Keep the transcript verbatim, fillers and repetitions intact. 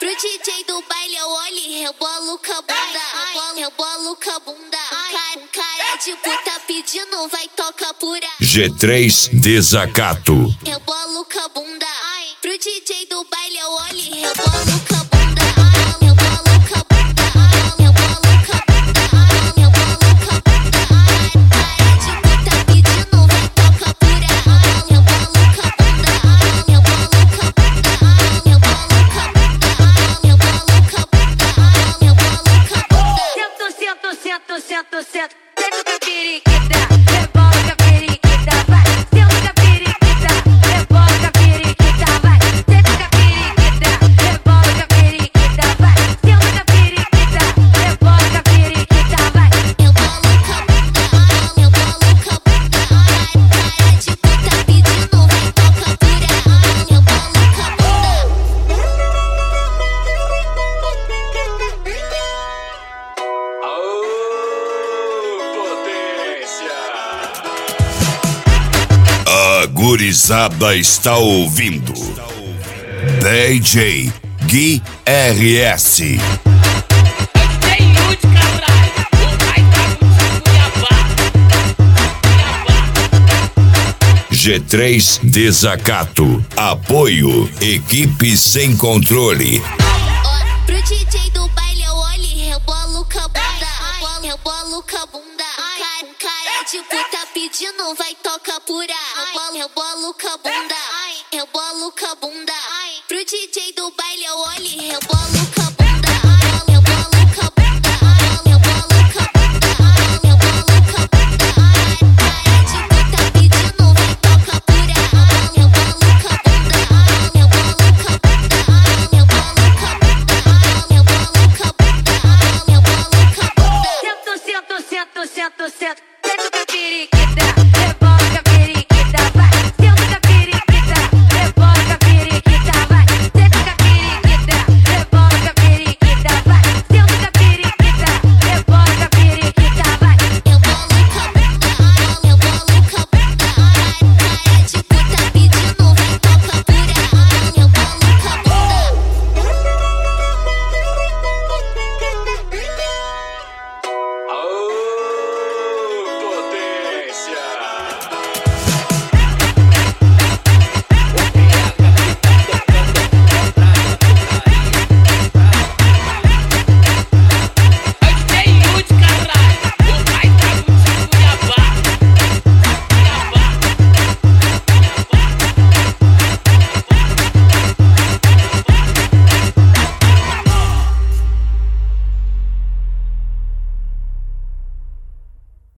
Pro D J do baile eu olho e rebolo com a bunda. Rebolo, rebolo com a bunda. Um cara, um cara de puta pedindo, vai tocar pura. G três Desacato. Rebolo com a bunda. Pro D J do baile eu olho e rebolo com a bunda. Rebolo com a bunda. Rebolo com a bunda. Rebolo com a bunda. Cara de puta pedindo, vai tocar pura. Rebolo com a bunda. Rebolo com a bunda. Rebolo com a bunda. Rebolo com a bunda. Rebolo com a bunda. Sento, sento, sento, sento, sento. Sento com a periquita, rebola com a periquita, vai. Sento com a periquita, rebola com a periquita, vai. Sento com a periquita, rebola com a periquita, vai. Sento com a periquita, rebola com a periquita, vai. Rebolo com a bunda. Rebolo com a bunda. Cara de puta pedindo, vai tocar pura. Rebolo com a bunda. A gurizada está ouvindo D J Gui R S. Tem lute, caralho. O pai tá com Cuiabá. Cuiabá. G três Desacato. Apoio Equipe Sem Controle. Ó, pro D J do baile eu olho e rebolo com a bunda. Rebolo, rebolo com a bunda. Um cara, um cara de puta pedindo, vai tocar pura. Rebolo, rebolo com a bunda. Rebolo com a bunda. Pro D J do baile eu olho e rebolo